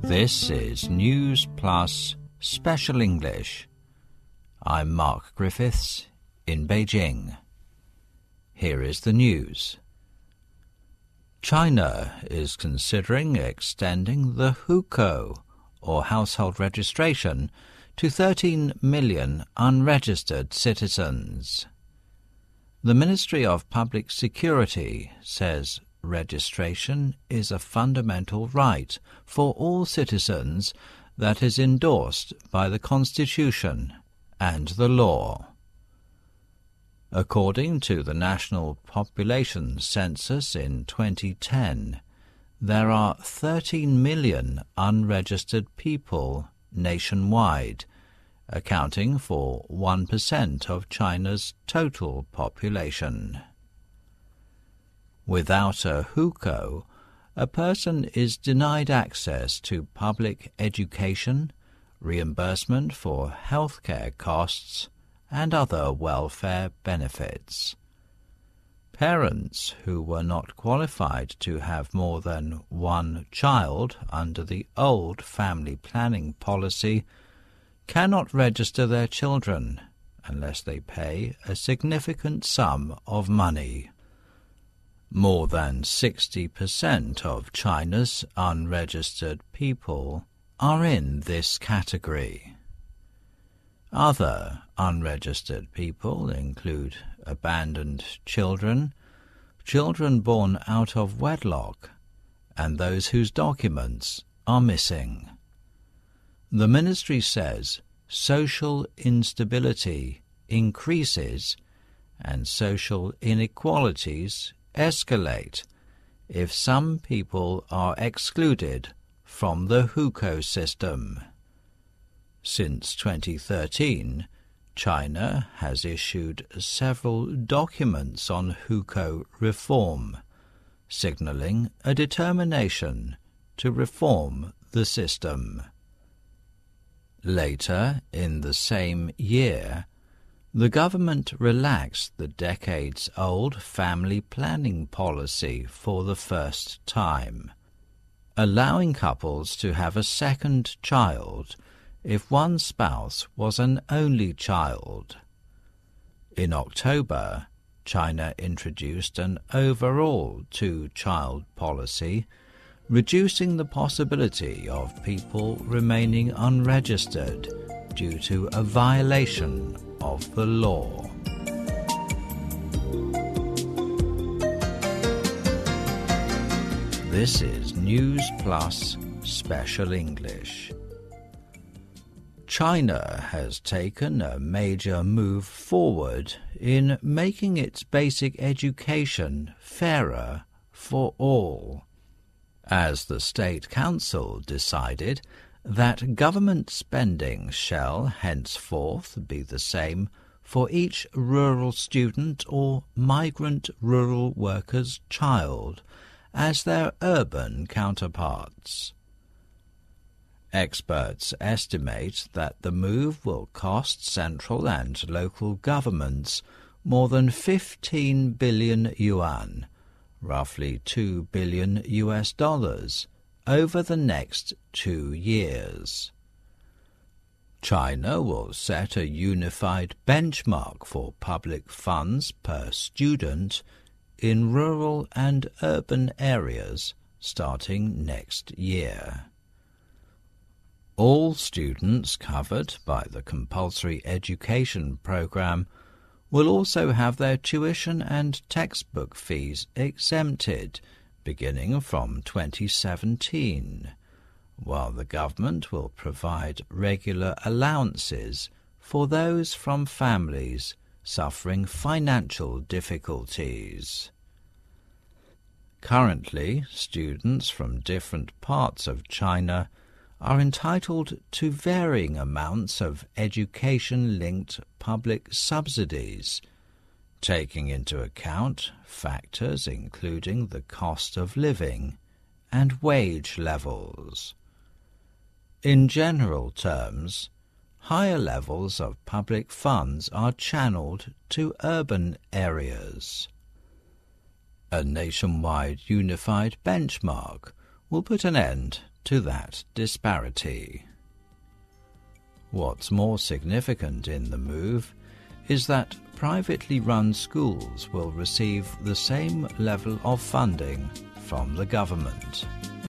This is News Plus Special English. I'm Mark Griffiths in Beijing. Here is the news. China is considering extending the hukou, or household registration, to 13 million unregistered citizens. The Ministry of Public Security says registration is a fundamental right for all citizens that is endorsed by the Constitution and the law. According to the National Population Census in 2010, there are 13 million unregistered people nationwide, accounting for 1% of China's total population. Without a hukou, a person is denied access to public education, reimbursement for healthcare costs, and other welfare benefits. Parents who were not qualified to have more than one child under the old family planning policy cannot register their children unless they pay a significant sum of money. More than 60% of China's unregistered people are in this category. Other unregistered people include abandoned children, children born out of wedlock, and those whose documents are missing. The ministry says social instability increases and social inequalities escalate if some people are excluded from the hukou system. Since 2013, China has issued several documents on hukou reform, signaling a determination to reform the system. Later in the same year, the government relaxed the decades-old family planning policy for the first time, allowing couples to have a second child if one spouse was an only child. In October, China introduced an overall two-child policy, reducing the possibility of people remaining unregistered due to a violation of the law. This is News Plus Special English. China has taken a major move forward in making its basic education fairer for all, as the State Council decided that government spending shall henceforth be the same for each rural student or migrant rural worker's child as their urban counterparts. Experts estimate that the move will cost central and local governments more than 15 billion yuan, roughly $2 billion, over the next 2 years. China will set a unified benchmark for public funds per student in rural and urban areas starting next year. All students covered by the compulsory education program will also have their tuition and textbook fees exempted beginning from 2017, while the government will provide regular allowances for those from families suffering financial difficulties. Currently, students from different parts of China are entitled to varying amounts of education-linked public subsidies, taking into account factors including the cost of living and wage levels. In general terms, higher levels of public funds are channeled to urban areas. A nationwide unified benchmark will put an end to that disparity. What's more significant in the move is that privately run schools will receive the same level of funding from the government.